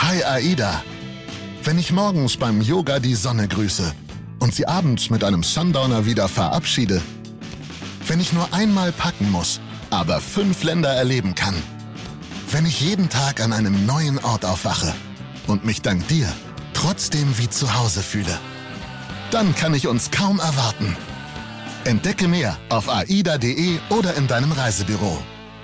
Hi AIDA. Wenn ich morgens beim Yoga die Sonne grüße und sie abends mit einem Sundowner wieder verabschiede. Wenn ich nur einmal packen muss, aber 5 Länder erleben kann. Wenn ich jeden Tag an einem neuen Ort aufwache und mich dank dir trotzdem wie zu Hause fühle. Dann kann ich uns kaum erwarten. Entdecke mehr auf aida.de oder in deinem Reisebüro.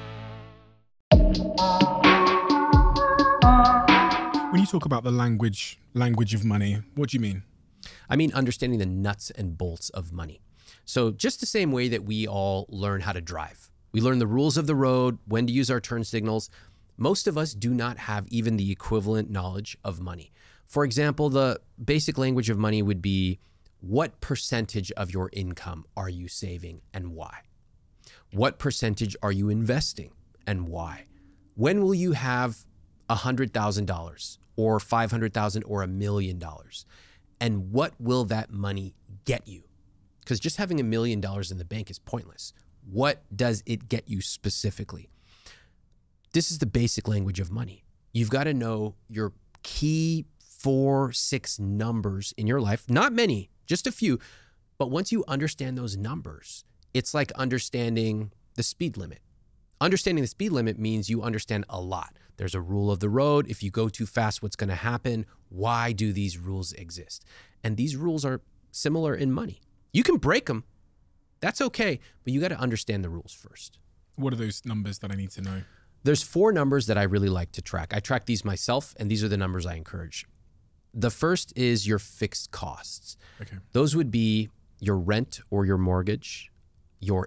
When you talk about the language of money, what do you mean? I mean understanding the nuts and bolts of money. So just the same way that we all learn how to drive. We learn the rules of the road, when to use our turn signals. Most of us do not have even the equivalent knowledge of money. For example, the basic language of money would be, what percentage of your income are you saving and why? What percentage are you investing and why? When will you have $100,000 or $500,000 or $1 million? And what will that money get you? Because just having $1 million in the bank is pointless. What does it get you specifically? This is the basic language of money. You've got to know your key 4-6 numbers in your life. Not many, just a few. But once you understand those numbers, it's like understanding the speed limit. Understanding the speed limit means you understand a lot. There's a rule of the road. If you go too fast, what's going to happen? Why do these rules exist? And these rules are similar in money. You can break them. That's okay. But you got to understand the rules first. What are those numbers that I need to know? There's 4 numbers that I really like to track. I track these myself, and these are the numbers I encourage. The first is your fixed costs. Okay. Those would be your rent or your mortgage, your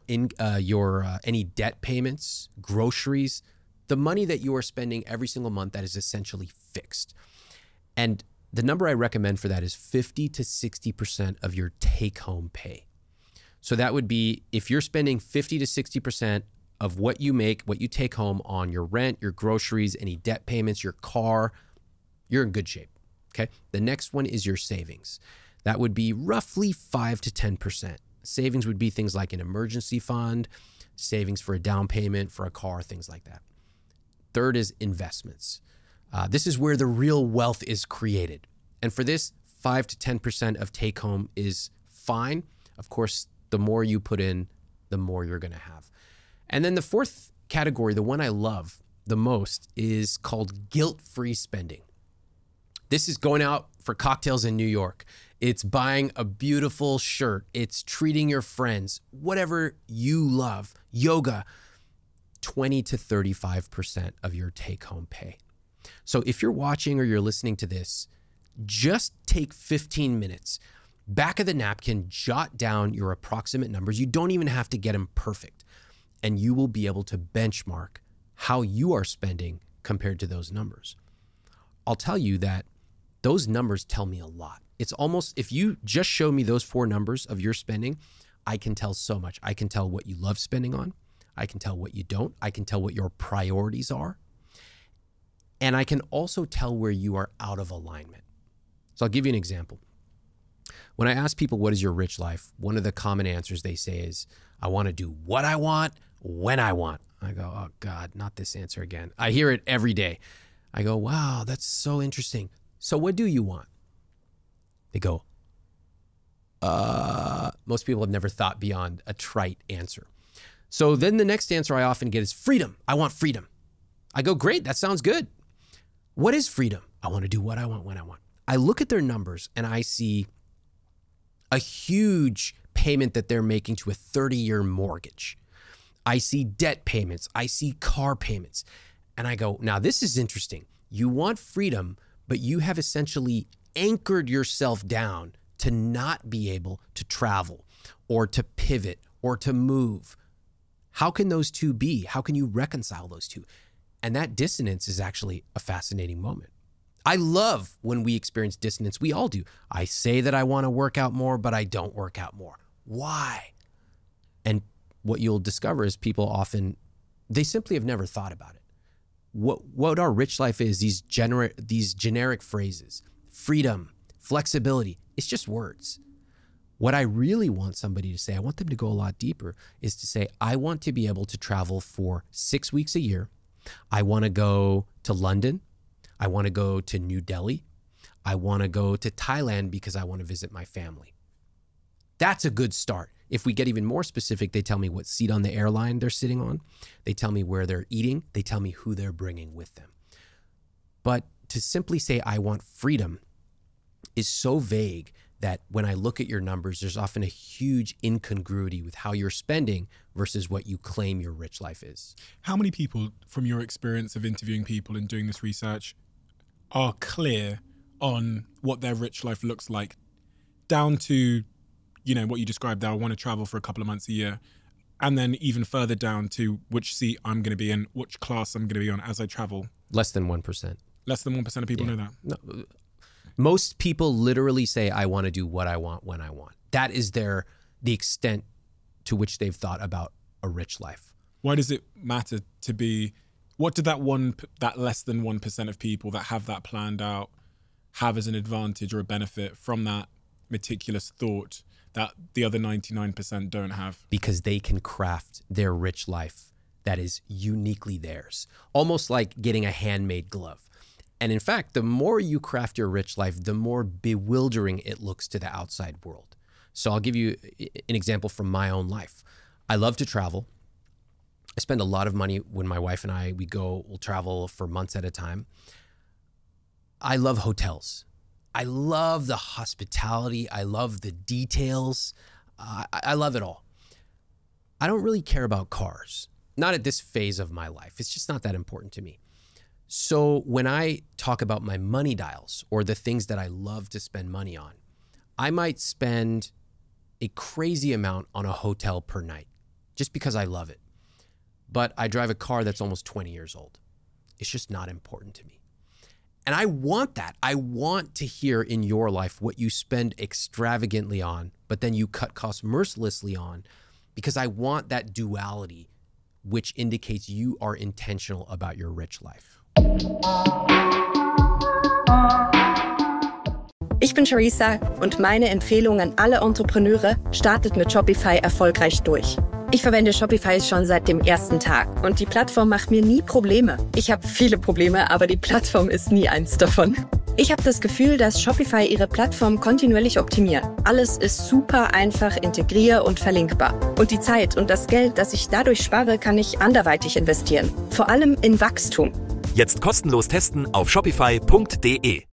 any debt payments, groceries, the money that you are spending every single month that is essentially fixed. And the number I recommend for that is 50 to 60% of your take-home pay. So that would be, if you're spending 50 to 60% of what you make, what you take home on your rent, your groceries, any debt payments, your car, you're in good shape. Okay. The next one is your savings. That would be roughly 5 to 10%. Savings would be things like an emergency fund, savings for a down payment, for a car, things like that. Third is investments. This is where the real wealth is created. And for this, 5 to 10% of take home is fine. Of course, the more you put in, the more you're going to have. And then the fourth category, the one I love the most, is called guilt-free spending. This is going out for cocktails in New York. It's buying a beautiful shirt. It's treating your friends, whatever you love, yoga, 20 to 35% of your take-home pay. So if you're watching or you're listening to this, just take 15 minutes, back of the napkin, jot down your approximate numbers. You don't even have to get them perfect. And you will be able to benchmark how you are spending compared to those numbers. I'll tell you that those numbers tell me a lot. It's almost, if you just show me those 4 numbers of your spending, I can tell so much. I can tell what you love spending on. I can tell what you don't. I can tell what your priorities are. And I can also tell where you are out of alignment. So I'll give you an example. When I ask people, what is your rich life? One of the common answers they say is, I want to do what I want, when I want. I go, oh God, not this answer again. I hear it every day. I go, wow, that's so interesting. So what do you want? They go, most people have never thought beyond a trite answer. So then the next answer I often get is freedom. I want freedom. I go, great, that sounds good. What is freedom? I want to do what I want, when I want. I look at their numbers and I see a huge payment that they're making to a 30-year mortgage. I see debt payments. I see car payments. And I go, now this is interesting. You want freedom, but you have essentially anchored yourself down to not be able to travel or to pivot or to move. How can those two be? How can you reconcile those two? And that dissonance is actually a fascinating moment. I love when we experience dissonance. We all do. I say that I want to work out more, but I don't work out more. Why? And what you'll discover is people often, they simply have never thought about it. What our rich life is, these generic phrases, freedom, flexibility, it's just words. What I really want somebody to say, I want them to go a lot deeper, is to say, I want to be able to travel for 6 weeks a year. I want to go to London. I want to go to New Delhi. I want to go to Thailand because I want to visit my family. That's a good start. If we get even more specific, they tell me what seat on the airline they're sitting on. They tell me where they're eating. They tell me who they're bringing with them. But to simply say, I want freedom is so vague that when I look at your numbers, there's often a huge incongruity with how you're spending versus what you claim your rich life is. How many people, from your experience of interviewing people and doing this research, are clear on what their rich life looks like, down to, what you described there, I want to travel for a couple of months a year, and then even further down to which seat I'm going to be in, which class I'm going to be on as I travel? Less than 1%. Less than 1% of people know that? No. Most people literally say, I want to do what I want when I want. That is the extent to which they've thought about a rich life. Why does it matter to be, what did that less than 1% of people that have that planned out have as an advantage or a benefit from that meticulous thought that the other 99% don't have? Because they can craft their rich life that is uniquely theirs, almost like getting a handmade glove. And in fact, the more you craft your rich life, the more bewildering it looks to the outside world. So I'll give you an example from my own life. I love to travel. I spend a lot of money when my wife and we'll travel for months at a time. I love hotels. I love the hospitality. I love the details. I love it all. I don't really care about cars. Not at this phase of my life. It's just not that important to me. So when I talk about my money dials or the things that I love to spend money on, I might spend a crazy amount on a hotel per night just because I love it. But I drive a car that's almost 20 years old. It's just not important to me. And I want that. I want to hear in your life what you spend extravagantly on, but then you cut costs mercilessly on, because I want that duality, which indicates you are intentional about your rich life. Ich bin Charissa und meine Empfehlung an alle Entrepreneure: startet mit Shopify erfolgreich durch. Ich verwende Shopify schon seit dem ersten Tag und die Plattform macht mir nie Probleme. Ich habe viele Probleme, aber die Plattform ist nie eins davon. Ich habe das Gefühl, dass Shopify ihre Plattform kontinuierlich optimiert. Alles ist super einfach, integrier- und verlinkbar. Und die Zeit und das Geld, das ich dadurch spare, kann ich anderweitig investieren. Vor allem in Wachstum. Jetzt kostenlos testen auf shopify.de.